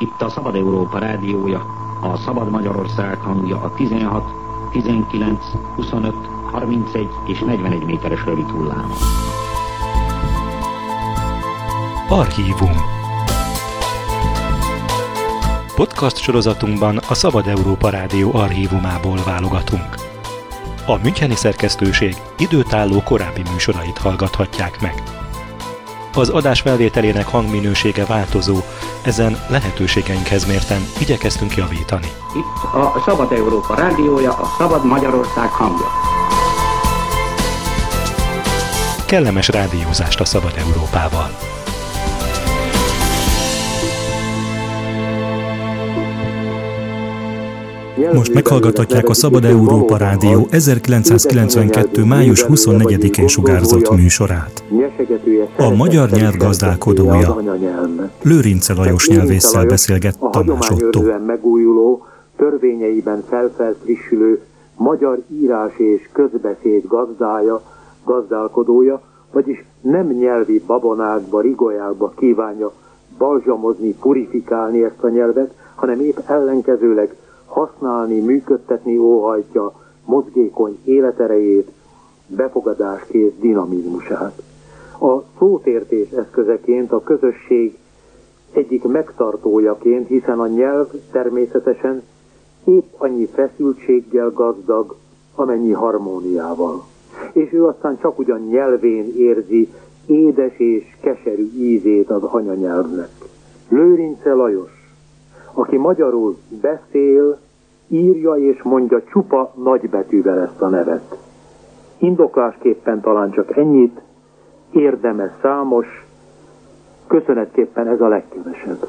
Itt a Szabad Európa rádiója, a Szabad Magyarország hangja a 16, 19, 25, 31 és 41 méteres rövid hullámon. Archívum. Podcast sorozatunkban a Szabad Európa Rádió archívumából válogatunk. A müncheni szerkesztőség időtálló korábbi műsorait hallgathatják meg. Az adás felvételének hangminősége változó, ezen lehetőségeinkhez mérten igyekeztünk javítani. Itt a Szabad Európa rádiója, a Szabad Magyarország hangja. Kellemes rádiózást a Szabad Európával! Most meghallgathatják a Szabad Európa Rádió 1992. május 24-én sugárzott műsorát. A magyar nyelv gazdálkodója Lőrince Lajos nyelvésszel beszélget Tamás Ottó. Megújuló, törvényeiben felfelfrissülő magyar írás és közbeszéd gazdája, gazdálkodója, vagyis nem nyelvi babonákba, rigolyákba kívánja balzsamozni, purifikálni ezt a nyelvet, hanem épp ellenkezőleg használni, működtetni óhajtja mozgékony életerejét, befogadáskész dinamizmusát. A szótértés eszközeként, a közösség egyik megtartójaként, hiszen a nyelv természetesen épp annyi feszültséggel gazdag, amennyi harmóniával. És ő aztán csak ugyan nyelvén érzi édes és keserű ízét az anyanyelvnek. Lőrince Lajos, aki magyarul beszél, írja és mondja csupa nagybetűvel ezt a nevet. Indoklásképpen talán csak ennyit, érdeme számos, köszönetképpen ez a legkevesebb.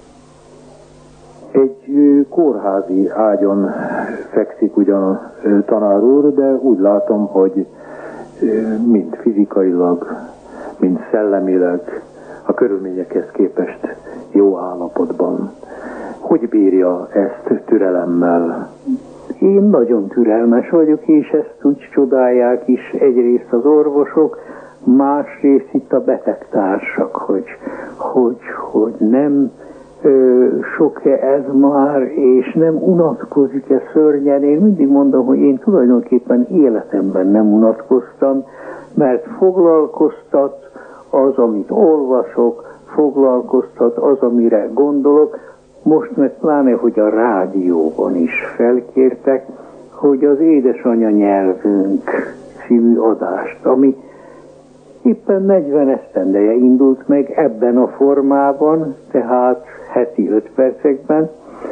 Egy kórházi ágyon fekszik ugyan a tanár úr, de úgy látom, hogy mind fizikailag, mind szellemileg a körülményekhez képest jó állapotban. Hogy bírja ezt türelemmel? Én nagyon türelmes vagyok, és ezt úgy csodálják is egyrészt az orvosok, másrészt itt a betegtársak, hogy nem sok ez már, és nem unatkozik-e szörnyen. Én mindig mondom, hogy én tulajdonképpen életemben nem unatkoztam, mert foglalkoztat az, amit olvasok, foglalkoztat az, amire gondolok. Most meg pláne, hogy a rádióban is felkértek, hogy az édesanya nyelvünk című adást, ami éppen 40 esztendeje indult meg ebben a formában, tehát heti 5 percekben,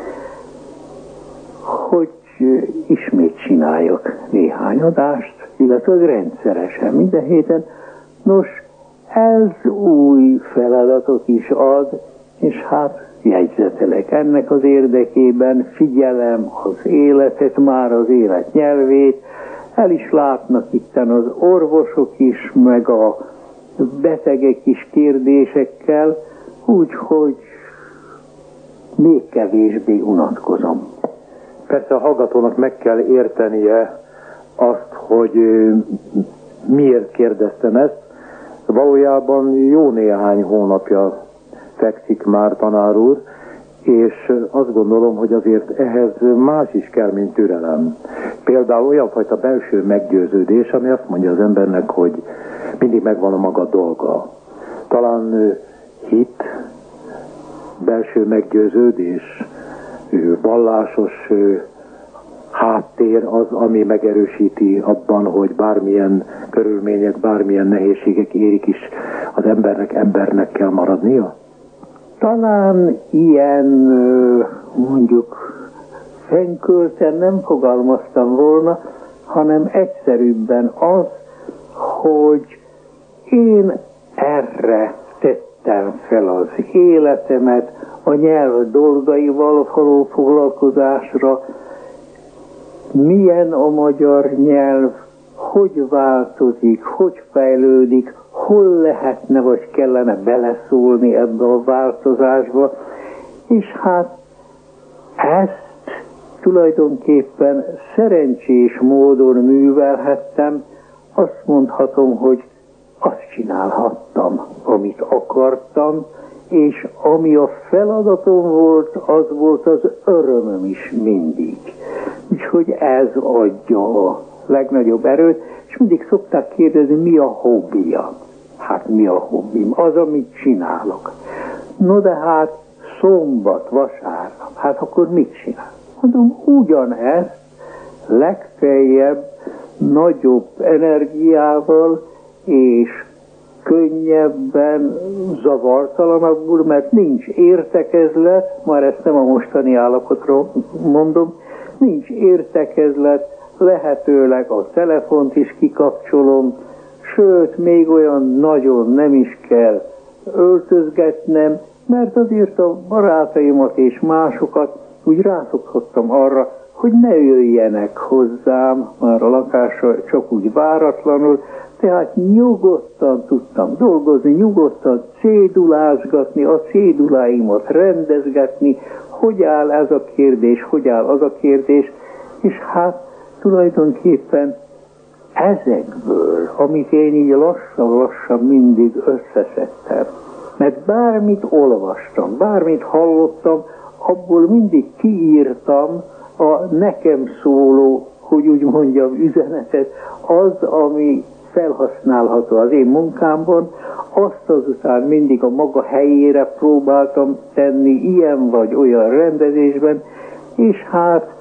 hogy ismét csináljak néhány adást, illetve rendszeresen minden héten. Nos, ez új feladatot is ad, és hát jegyzetelek ennek az érdekében, figyelem az életet, már az élet nyelvét, el is látnak itten az orvosok is, meg a betegek is kérdésekkel, úgyhogy még kevésbé unatkozom. Persze a hallgatónak meg kell értenie azt, hogy miért kérdeztem ezt. Valójában jó néhány hónapja fekszik már tanár úr, és azt gondolom, hogy azért ehhez más is kell, mint türelem. Például olyan fajta belső meggyőződés, ami azt mondja az embernek, hogy mindig megvan a maga dolga. Talán hit, belső meggyőződés, vallásos háttér az, ami megerősíti abban, hogy bármilyen körülmények, bármilyen nehézségek érik is, az embernek kell maradnia? Talán ilyen, mondjuk, fenkölten nem fogalmaztam volna, hanem egyszerűbben az, hogy én erre tettem fel az életemet, a nyelv dolgaival való foglalkozásra, milyen a magyar nyelv, hogy változik, hogy fejlődik, hol lehetne vagy kellene beleszólni ebbe a változásba, és hát ezt tulajdonképpen szerencsés módon művelhettem, azt mondhatom, hogy azt csinálhattam, amit akartam, és ami a feladatom volt, az volt az örömöm is mindig. Úgyhogy ez adja a legnagyobb erőt, és mindig szokták kérdezni, mi a hobbija. Hát mi a hobbim? Az, amit csinálok. No de hát szombat, vasárnap, hát akkor mit csinál? Mondom, ugyanezt legfeljebb nagyobb energiával és könnyebben, zavartalanabbul, mert nincs értekezlet, már ezt nem a mostani állapotról mondom, nincs értekezlet, lehetőleg a telefont is kikapcsolom, sőt, még olyan nagyon nem is kell öltözgetnem, mert azért a barátaimat és másokat úgy rászokhattam arra, hogy ne jöjjenek hozzám már a lakásra csak úgy váratlanul, tehát nyugodtan tudtam dolgozni, nyugodtan cédulázgatni, a céduláimat rendezgetni, hogy áll ez a kérdés, hogy áll az a kérdés, és hát tulajdonképpen ezekből, amit én így lassan mindig összeszedtem, mert bármit olvastam, bármit hallottam, abból mindig kiírtam a nekem szóló, hogy úgy mondjam, üzenetet, az, ami felhasználható az én munkámban, azt azután mindig a maga helyére próbáltam tenni, ilyen vagy olyan rendezésben, és hát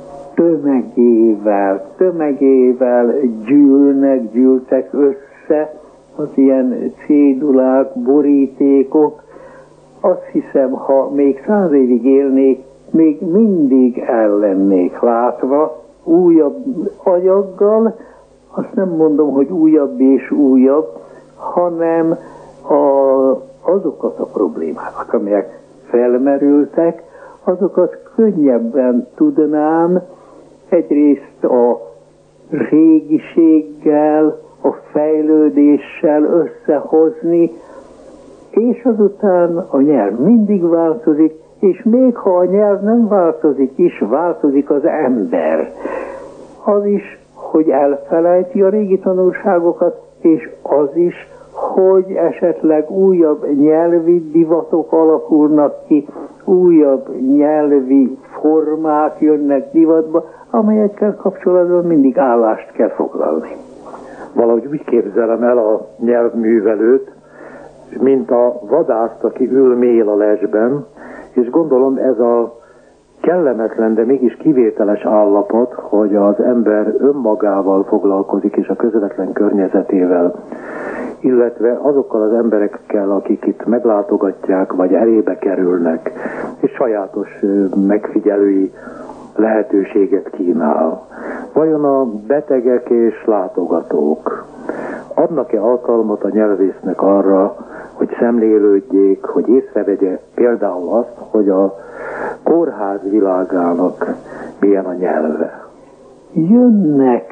tömegével gyűltek össze az ilyen cédulák, borítékok. Azt hiszem, ha még 100 évig élnék, még mindig el lennék látva, újabb anyaggal, azt nem mondom, hogy újabb és újabb, hanem azokat a problémákat, amelyek felmerültek, azokat könnyebben tudnám egyrészt a régiséggel, a fejlődéssel összehozni, és azután a nyelv mindig változik, és még ha a nyelv nem változik is, változik az ember. Az is, hogy elfelejti a régi tanulságokat, és az is, hogy esetleg újabb nyelvi divatok alakulnak ki, újabb nyelvi formák jönnek divatba, amelyekkel kapcsolatban mindig állást kell foglalni. Valahogy úgy képzelem el a nyelvművelőt, mint a vadászt, aki ül mél a lesben, és gondolom ez a kellemetlen, de mégis kivételes állapot, hogy az ember önmagával foglalkozik, és a közvetlen környezetével, illetve azokkal az emberekkel, akik itt meglátogatják, vagy elébe kerülnek, és sajátos megfigyelői lehetőséget kínál. Vajon a betegek és látogatók adnak-e alkalmat a nyelvésznek arra, hogy szemlélődjék, hogy észrevegye például azt, hogy a kórház világának milyen a nyelve? Jönnek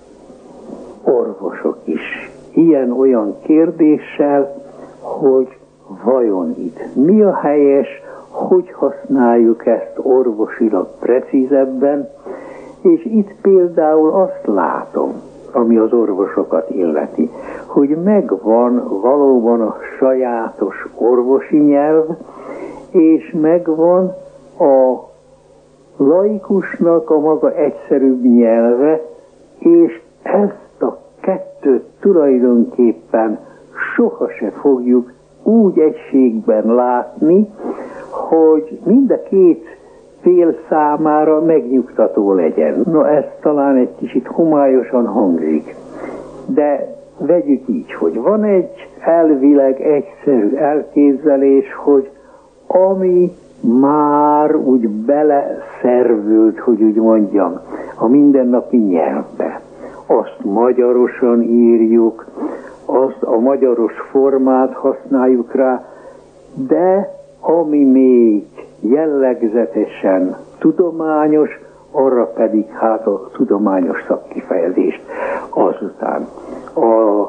orvosok is ilyen-olyan kérdéssel, hogy vajon itt mi a helyes, hogy használjuk ezt orvosilag precízebben, és itt például azt látom, ami az orvosokat illeti, hogy megvan valóban a sajátos orvosi nyelv, és megvan a laikusnak a maga egyszerűbb nyelve, és ezt a kettőt tulajdonképpen sohasem fogjuk úgy egységben látni, hogy mind a két fél számára megnyugtató legyen. No, ez talán egy kicsit homályosan hangzik, de vegyük így, hogy van egy elvileg egyszerű elképzelés, hogy ami már úgy beleszervült, hogy úgy mondjam, a mindennapi nyelvbe, azt magyarosan írjuk, azt a magyaros formát használjuk rá, de ami még jellegzetesen tudományos, arra pedig hát a tudományos szakkifejezést. Azután a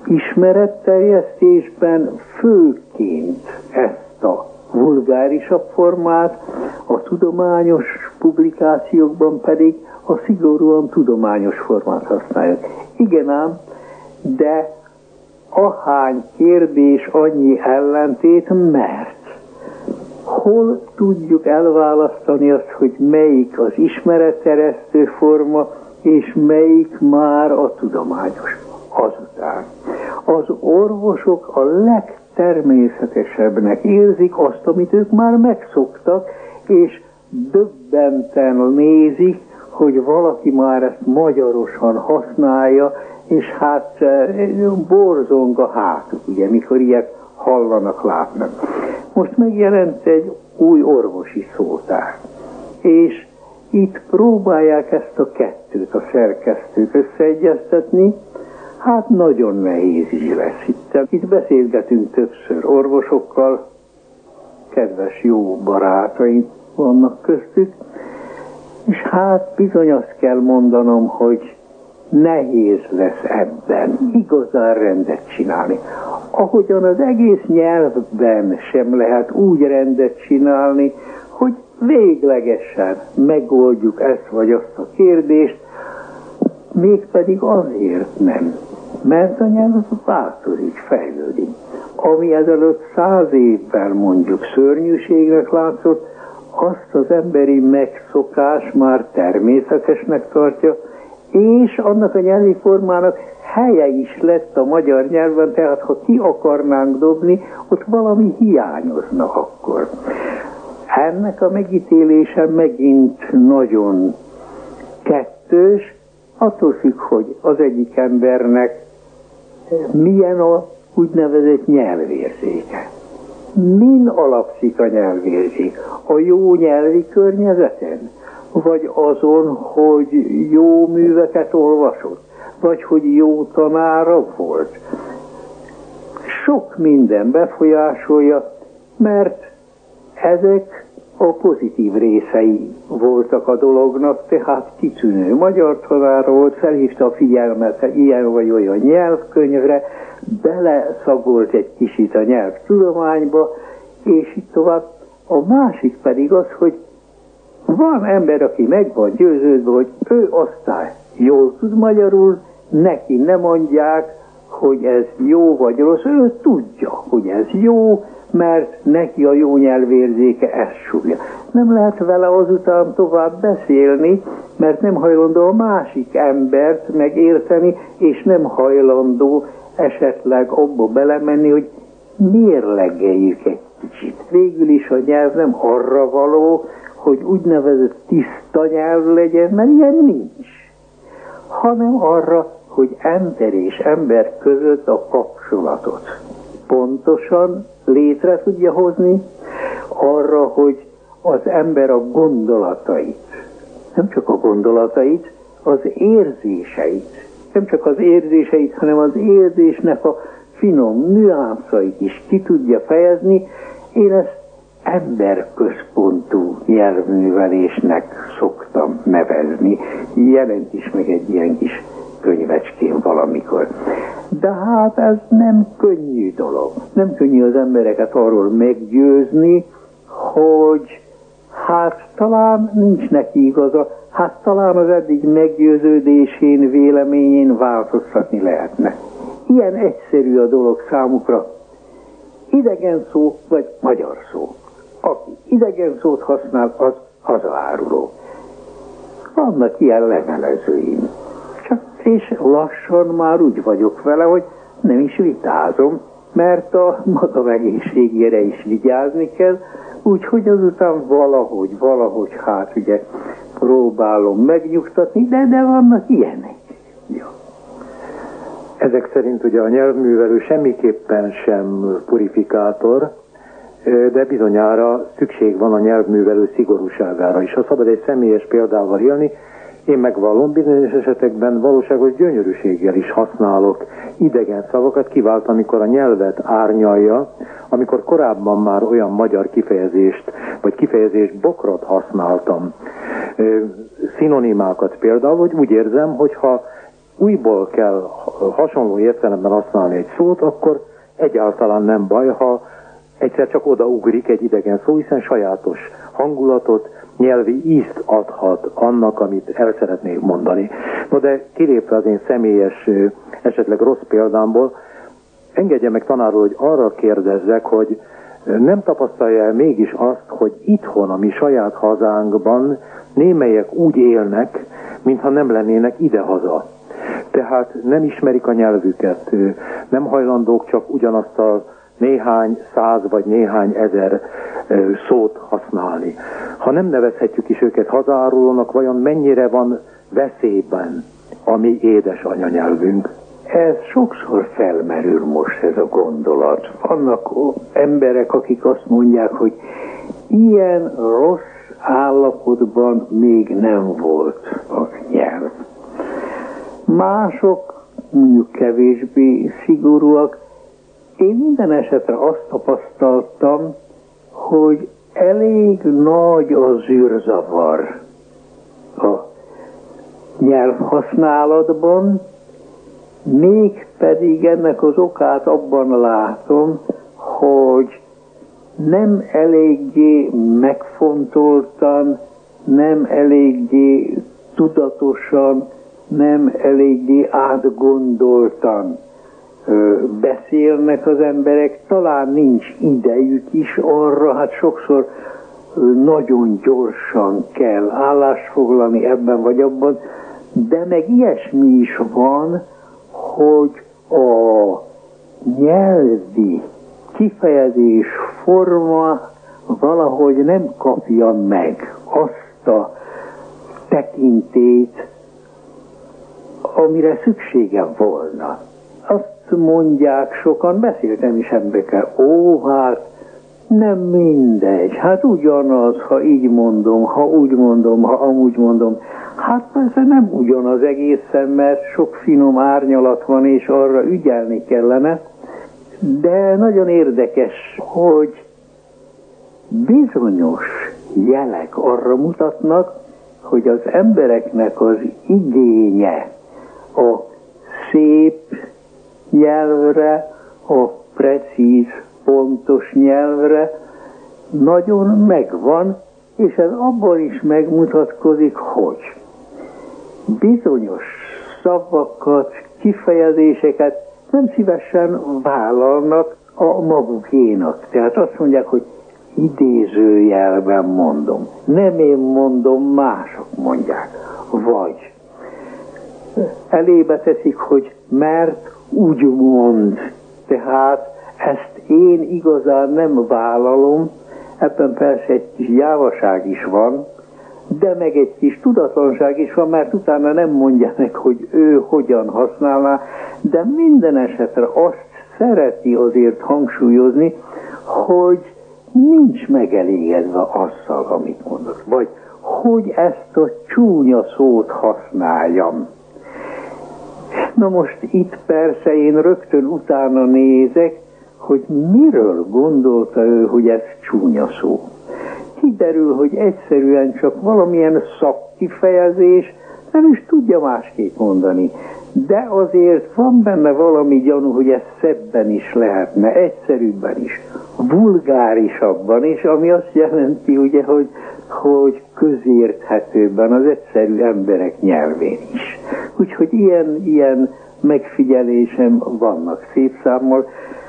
ismeretterjesztésben főként ezt a vulgárisabb formát, a tudományos publikációkban pedig a szigorúan tudományos formát használjuk. Igen ám, de ahány kérdés, annyi ellentét, mert hol tudjuk elválasztani azt, hogy melyik az ismeretterjesztő forma, és melyik már a tudományos. Azután az orvosok a legtermészetesebbnek érzik azt, amit ők már megszoktak, és döbbenten nézik, hogy valaki már ezt magyarosan használja, és hát borzong a hátuk, ugye, mikor ilyet hallanak, látnak. Most megjelent egy új orvosi szótár, és itt próbálják ezt a kettőt, a szerkesztők összeegyeztetni. Hát nagyon nehéz is lesz. Itt beszélgetünk többször orvosokkal, kedves jó barátaim vannak köztük, és hát bizony azt kell mondanom, hogy nehéz lesz ebben igazán rendet csinálni. Ahogyan az egész nyelvben sem lehet úgy rendet csinálni, hogy véglegesen megoldjuk ezt vagy azt a kérdést, mégpedig azért nem, mert a nyelv változik, fejlődik. Ami ezelőtt 100 évvel mondjuk szörnyűségnek látszott, azt az emberi megszokás már természetesnek tartja, és annak a nyelvi formának helye is lett a magyar nyelven, tehát ha ki akarnánk dobni, ott valami hiányozna akkor. Ennek a megítélése megint nagyon kettős, attól függ, hogy az egyik embernek milyen a úgynevezett nyelvérzéke. Min alapszik a nyelvérzék? A jó nyelvi környezeten? Vagy azon, hogy jó műveket olvasott? Vagy hogy jó tanára volt? Sok minden befolyásolja, mert ezek a pozitív részei voltak a dolognak, tehát kitűnő magyar tanár volt, felhívta a figyelmet ilyen vagy olyan nyelvkönyvre, beleszagolt egy kicsit a nyelvtudományba, és így tovább. A másik pedig az, hogy van ember, aki meg van győződve, hogy ő aztán jól tud magyarul, neki nem mondják, hogy ez jó vagy rossz, ő tudja, hogy ez jó, mert neki a jó nyelvérzéke ezt súgja. Nem lehet vele azután tovább beszélni, mert nem hajlandó a másik embert megérteni, és nem hajlandó esetleg abba belemenni, hogy mérlegeljük egy kicsit. Végül is a nyelv nem arra való, hogy úgynevezett tiszta nyelv legyen, mert ilyen nincs, hanem arra, hogy ember és ember között a kapcsolatot pontosan létre tudja hozni, arra, hogy az ember a gondolatait, nem csak a gondolatait, az érzéseit, nem csak az érzéseit, hanem az érzésnek a finom nüanszait is ki tudja fejezni. Én ezt emberközpontú nyelvművelésnek szoktam nevezni. Jelent is meg egy ilyen kis könyvecskén valamikor. De hát ez nem könnyű dolog. Nem könnyű az embereket arról meggyőzni, hogy hát talán nincs neki igaza, hát talán az eddig meggyőződésén, véleményén változtatni lehetne. Ilyen egyszerű a dolog számukra. Idegen szó vagy magyar szó. Aki idegen szót használ, az hazaáruló. Vannak ilyen levelezőim. És lassan már úgy vagyok vele, hogy nem is vitázom, mert a magam egészségére is vigyázni kell, úgyhogy azután valahogy, hát ugye próbálom megnyugtatni, de vannak ilyenek. Ja. Ezek szerint ugye a nyelvművelő semmiképpen sem purifikátor, de bizonyára szükség van a nyelvművelő szigorúságára is. Ha szabad egy személyes példával élni, én megvallom, bizonyos esetekben valóságos gyönyörűséggel is használok idegen szavakat, kivált, amikor a nyelvet árnyalja, amikor korábban már olyan magyar kifejezést, vagy kifejezésbokrot használtam, szinonimákat például, hogy úgy érzem, hogy ha újból kell hasonló értelemben használni egy szót, akkor egyáltalán nem baj, ha egyszer csak odaugrik egy idegen szó, hiszen sajátos hangulatot, nyelvi ízt adhat annak, amit el szeretnék mondani. No, de kilépve az én személyes, esetleg rossz példámból, engedje meg tanár úr, hogy arra kérdezzek, hogy nem tapasztalja el mégis azt, hogy itthon, a mi saját hazánkban némelyek úgy élnek, mintha nem lennének idehaza. Tehát nem ismerik a nyelvüket, nem hajlandók csak ugyanazt a néhány száz vagy néhány ezer szót használni. Ha nem nevezhetjük is őket hazaárulónak, vajon mennyire van veszélyben a mi édes anyanyelvünk? Ez sokszor felmerül most ez a gondolat. Vannak emberek, akik azt mondják, hogy ilyen rossz állapotban még nem volt a nyelv. Mások, mondjuk kevésbé szigorúak. Én minden esetre azt tapasztaltam, hogy elég nagy a zűrzavar a nyelvhasználatban, mégpedig ennek az okát abban látom, hogy nem eléggé megfontoltan, nem eléggé tudatosan, nem eléggé átgondoltan beszélnek az emberek, talán nincs idejük is arra, hát sokszor nagyon gyorsan kell állást foglalni ebben vagy abban, de meg ilyesmi is van, hogy a nyelvi kifejezés forma valahogy nem kapja meg azt a tekintét, amire szüksége volna. Azt mondják sokan, beszéltem is emberekkel, hát nem mindegy, hát ugyanaz, ha így mondom, ha úgy mondom, ha amúgy mondom. Hát persze nem ugyanaz egészen, mert sok finom árnyalat van, és arra ügyelni kellene, de nagyon érdekes, hogy bizonyos jelek arra mutatnak, hogy az embereknek az igénye a szép nyelvre, a precíz, pontos nyelvre nagyon megvan, és ez abban is megmutatkozik, hogy bizonyos szavakat, kifejezéseket nem szívesen vállalnak a magukénak. Tehát azt mondják, hogy idézőjelben mondom. Nem én mondom, mások mondják. Vagy elébe teszik, hogy mert úgy mond. Tehát ezt én igazán nem vállalom, ebben persze egy kis gyávaság is van, de meg egy kis tudatlanság is van, mert utána nem mondja meg, hogy ő hogyan használná, de minden esetre azt szereti azért hangsúlyozni, hogy nincs megelégedve azzal, amit mondok. Vagy hogy ezt a csúnya szót használjam. Na most itt persze én rögtön utána nézek, hogy miről gondolta ő, hogy ez csúnya szó. Kiderül, hogy egyszerűen csak valamilyen szakkifejezés, nem is tudja másképp mondani. De azért van benne valami gyanú, hogy ez szebben is lehetne, egyszerűbben is, vulgárisabban is, ami azt jelenti, ugye, hogy közérthetőbben az egyszerű emberek nyelvén is. Úgyhogy ilyen megfigyelésem vannak szép számmal,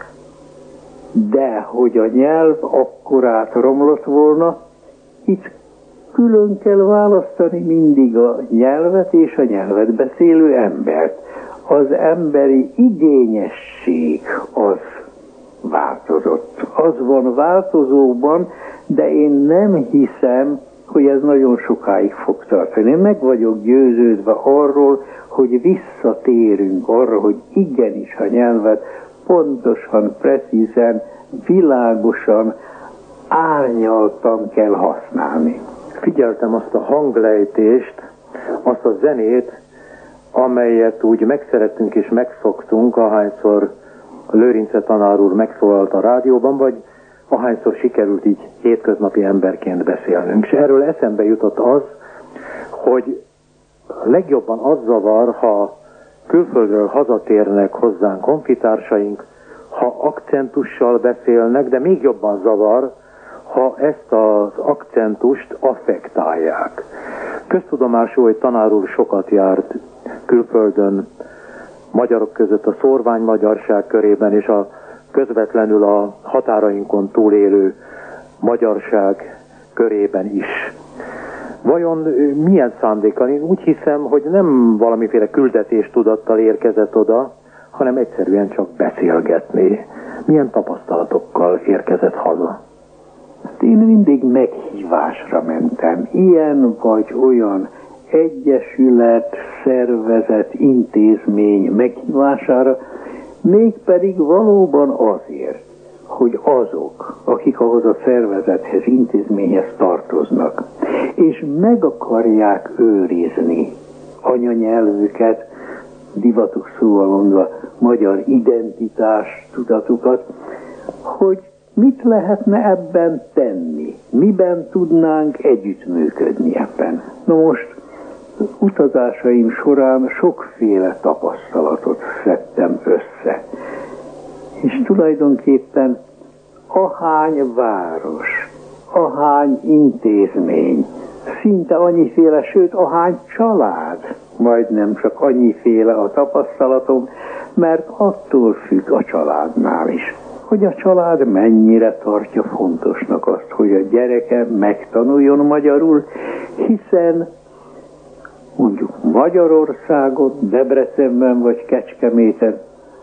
de hogy a nyelv akkorát romlott volna, itt külön kell választani mindig a nyelvet és a nyelvet beszélő embert. Az emberi igényesség az változott. Az van változóban, de én nem hiszem, hogy ez nagyon sokáig fog tartani. Én meg vagyok győződve arról, hogy visszatérünk arra, hogy igenis a nyelvet pontosan, precízen, világosan, árnyaltan kell használni. Figyeltem azt a hanglejtést, azt a zenét, amelyet úgy megszerettünk és megszoktunk, ahányszor Lőrince tanár úr megszólalt a rádióban, vagy ahányszor sikerült így hétköznapi emberként beszélnünk. És erről eszembe jutott az, hogy legjobban az zavar, ha külföldről hazatérnek hozzánk honfitársaink, ha akcentussal beszélnek, de még jobban zavar, ha ezt az akcentust affektálják. Köztudomású, hogy tanár úr sokat járt külföldön, magyarok között a szórványmagyarság körében, és a közvetlenül a határainkon túlélő magyarság körében is. Vajon milyen szándékkal? Én úgy hiszem, hogy nem valamiféle küldetéstudattal érkezett oda, hanem egyszerűen csak beszélgetni. Milyen tapasztalatokkal érkezett haza? Én mindig meghívásra mentem. Ilyen vagy olyan egyesület, szervezet, intézmény meghívására, mégpedig valóban azért, hogy azok, akik ahhoz a szervezethez, intézményhez tartoznak, és meg akarják őrizni anyanyelvüket, divatos szóval mondva, magyar identitás tudatukat, hogy mit lehetne ebben tenni, miben tudnánk együttműködni ebben. Na most utazásaim során sokféle tapasztalatot szedtem össze. És tulajdonképpen ahány város, ahány intézmény, szinte annyiféle, sőt ahány család, majdnem csak annyiféle a tapasztalatom, mert attól függ a családnál is, hogy a család mennyire tartja fontosnak azt, hogy a gyereke megtanuljon magyarul, hiszen mondjuk Magyarországon, Debrecenben vagy Kecskeméten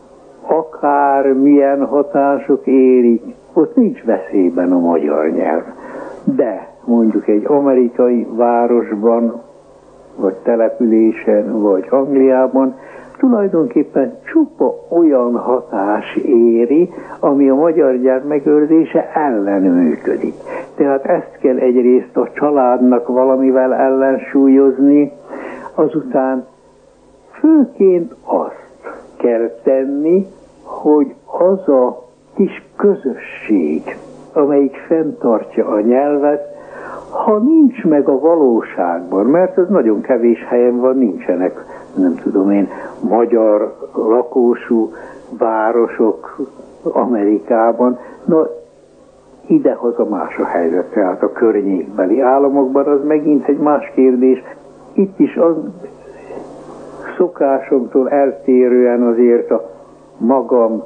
akármilyen hatások érik, ott nincs veszélyben a magyar nyelv. De mondjuk egy amerikai városban, vagy településen, vagy Angliában tulajdonképpen csupa olyan hatás éri, ami a magyar nyelv megőrzése ellen működik. Tehát ezt kell egyrészt a családnak valamivel ellensúlyozni, azután főként azt kell tenni, hogy az a kis közösség, amelyik fenntartja a nyelvet, ha nincs meg a valóságban, mert ez nagyon kevés helyen van, nincsenek, nem tudom én, magyar lakósú városok Amerikában, na idehaza más a helyzet, tehát a környékbeli államokban az megint egy más kérdés. Itt is az szokásomtól eltérően azért a magam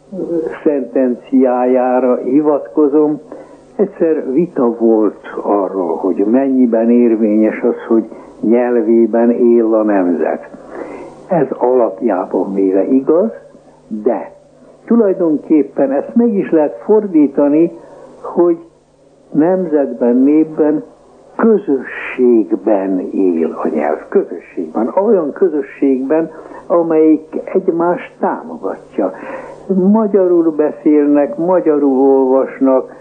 szentenciájára hivatkozom. Egyszer vita volt arról, hogy mennyiben érvényes az, hogy nyelvében él a nemzet. Ez alapjában véve igaz, de tulajdonképpen ezt meg is lehet fordítani, hogy nemzetben, népben, közösségben él a nyelv. Közösségben. Olyan közösségben, amelyik egymást támogatja. Magyarul beszélnek, magyarul olvasnak,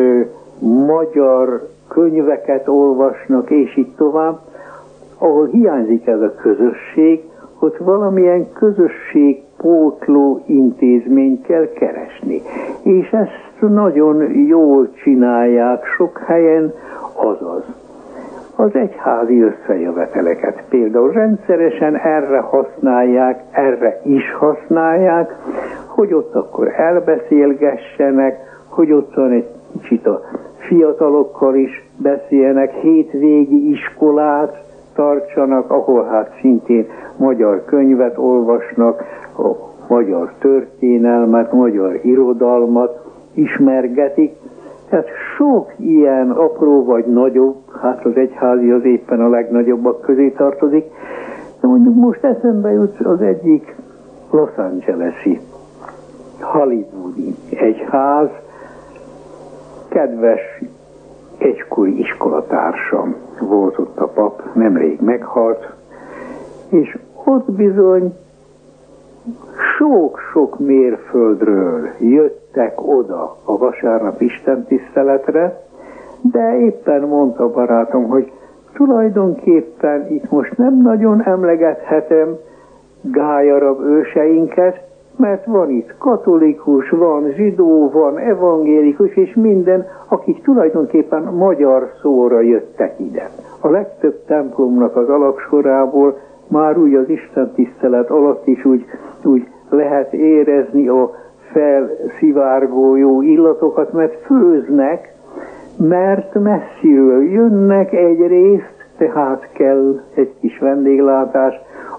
magyar könyveket olvasnak, és így tovább. Ahol hiányzik ez a közösség, ott valamilyen közösségpótló intézményt kell keresni. És ezt nagyon jól csinálják sok helyen, azaz az egyházi összejöveteleket például rendszeresen erre használják, erre is használják, hogy ott akkor elbeszélgessenek, hogy ottan egy kicsit a fiatalokkal is beszéljenek, hétvégi iskolát tartsanak, ahol hát szintén magyar könyvet olvasnak, a magyar történelmet, magyar irodalmat ismergetik. Tehát sok ilyen apró vagy nagyobb, hát az egyházi az éppen a legnagyobbak közé tartozik, de mondjuk most eszembe jut az egyik Los Angeles-i, hollywoodi egyház, kedves egykori iskolatársam volt ott a pap, nemrég meghalt, és ott bizony sok-sok mérföldről jöttek oda a vasárnap istentiszteletre, de éppen mondta barátom, hogy tulajdonképpen itt most nem nagyon emlegethetem gályarab őseinket, mert van itt katolikus, van zsidó, van evangélikus, és minden, akik tulajdonképpen magyar szóra jöttek ide. A legtöbb templomnak az alapsorából már úgy az istentisztelet alatt is úgy lehet érezni a felszivárgó jó illatokat, mert főznek, mert messziről jönnek egyrészt, tehát kell egy kis vendéglátás,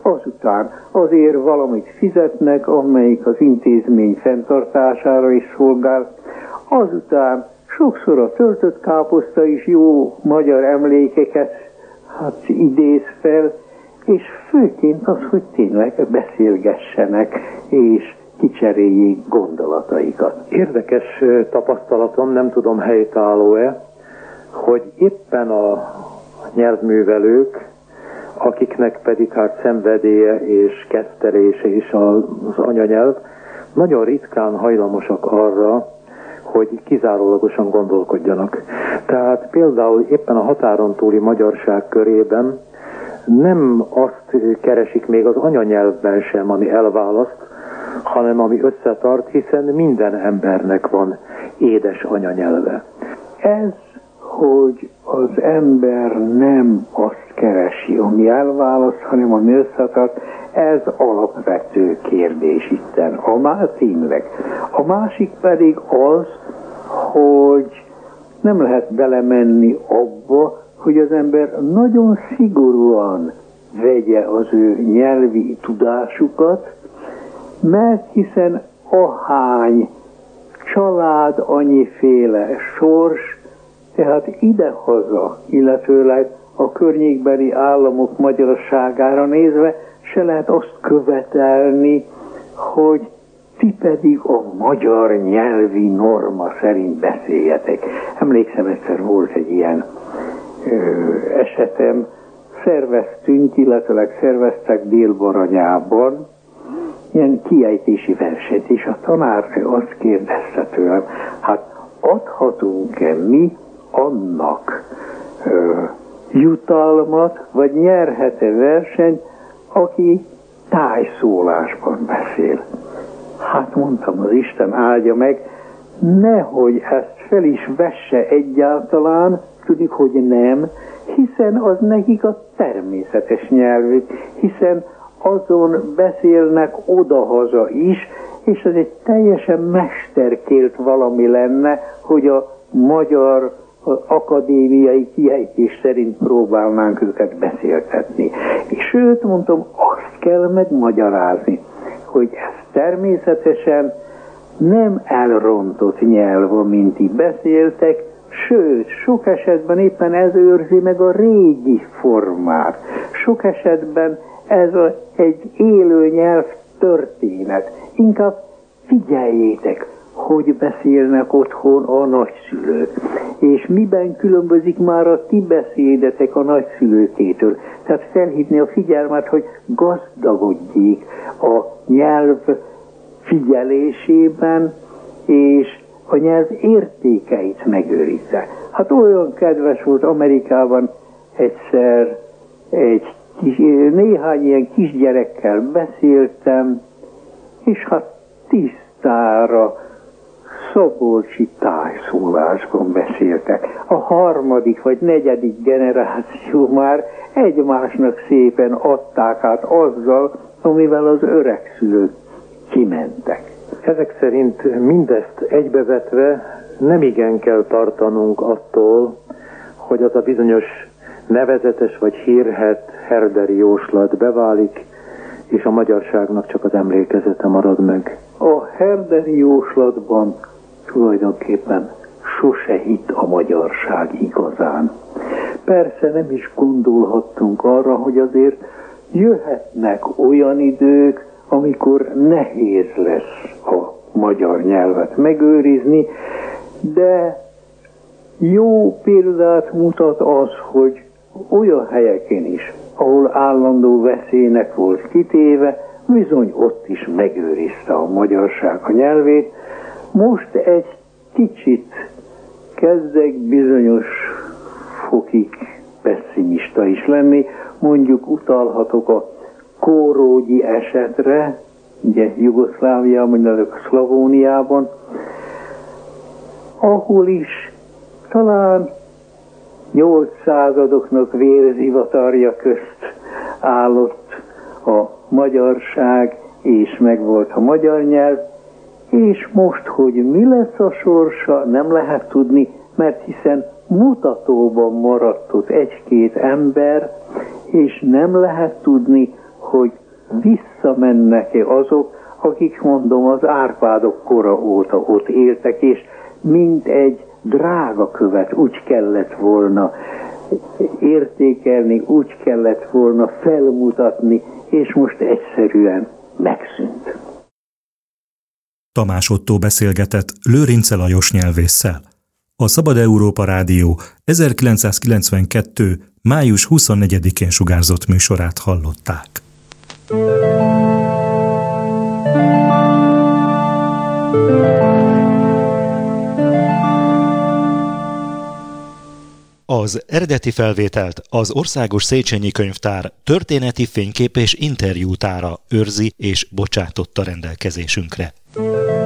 azután azért valamit fizetnek, amelyik az intézmény fenntartására is szolgál, azután sokszor a töltött káposzta is jó magyar emlékeket idéz fel, és főként az, hogy tényleg beszélgessenek, és kicseréljék gondolataikat. Érdekes tapasztalatom, nem tudom helytálló-e, hogy éppen a nyelvművelők, akiknek pedig szenvedélye és kettelése is az anyanyelv, nagyon ritkán hajlamosak arra, hogy kizárólagosan gondolkodjanak. Tehát például éppen a határon túli magyarság körében nem azt keresik még az anyanyelvben sem, ami elválaszt, hanem ami összetart, hiszen minden embernek van édes anyanyelve. Ez, hogy az ember nem azt keresi, ami elválaszt, hanem ami összetart, ez alapvető kérdés itten. Tényleg. A másik pedig az, hogy nem lehet belemenni abba, hogy az ember nagyon szigorúan vegye az ő nyelvi tudásukat, mert hiszen ahány család, annyiféle sors, tehát idehaza, illetőleg a környékbeli államok magyarságára nézve se lehet azt követelni, hogy ti pedig a magyar nyelvi norma szerint beszéljetek. Emlékszem, egyszer volt egy ilyen esetem, szerveztünk, illetőleg szerveztek Dél-Baranyában ilyen kiejtési versenyt, és a tanár azt kérdezte tőlem, adhatunk-e mi annak jutalmat, vagy nyerhet-e versenyt, aki tájszólásban beszél. Mondtam, az Isten áldja meg, nehogy ezt fel is vesse egyáltalán, tudjuk, hogy nem, hiszen az nekik a természetes nyelvük, hiszen azon beszélnek odahaza is, és ez egy teljesen mesterkélt valami lenne, hogy a magyar akadémiai kiejtés szerint próbálnánk őket beszéltetni. És sőt, mondtam, azt kell megmagyarázni, hogy ez természetesen nem elrontott nyelv, amint ti beszéltek, sőt, sok esetben éppen ez őrzi meg a régi formát. Sok esetben ez egy élő nyelv történet. Inkább figyeljétek, hogy beszélnek otthon a nagyszülők, és miben különbözik már a ti beszédetek a nagyszülőkétől. Tehát felhívni a figyelmet, hogy gazdagodjék a nyelv figyelésében, és a nyelv értékeit megőrizze. Olyan kedves volt, Amerikában egyszer néhány ilyen kisgyerekkel beszéltem, és tisztára szabolcsi tájszólásban beszéltek. A harmadik vagy negyedik generáció már egymásnak szépen adták át azzal, amivel az öregszülők kimentek. Ezek szerint mindezt egybevetve nem igen kell tartanunk attól, hogy az a bizonyos nevezetes vagy hírhedt herderi jóslat beválik, és a magyarságnak csak az emlékezete marad meg. A herderi jóslatban tulajdonképpen sose hitt a magyarság igazán. Persze nem is gondolhattunk arra, hogy azért jöhetnek olyan idők, amikor nehéz lesz a magyar nyelvet megőrizni, de jó példát mutat az, hogy olyan helyeken is, ahol állandó veszélynek volt kitéve, bizony ott is megőrizte a magyarság a nyelvét. Most egy kicsit kezdek bizonyos fokig pessimista is lenni, mondjuk utalhatok a Kórógyi esetre, ugye Jugoszláviában, vagy Szlavóniában, ahol is talán 800-adoknak vérzivatarja közt állott a magyarság, és megvolt a magyar nyelv, és most, hogy mi lesz a sorsa, nem lehet tudni, mert hiszen mutatóban maradt ott egy-két ember, és nem lehet tudni, hogy visszamennek-e azok, akik mondom az Árpádok kora óta ott éltek, és mint egy drágakövet úgy kellett volna értékelni, úgy kellett volna felmutatni, és most egyszerűen megszűnt. Tamás Ottó beszélgetett Lőrince Lajos nyelvésszel. A Szabad Európa Rádió 1992. május 24-én sugárzott műsorát hallották. Az eredeti felvételt az Országos Széchenyi Könyvtár történeti fénykép és interjútára őrzi és bocsátotta rendelkezésünkre.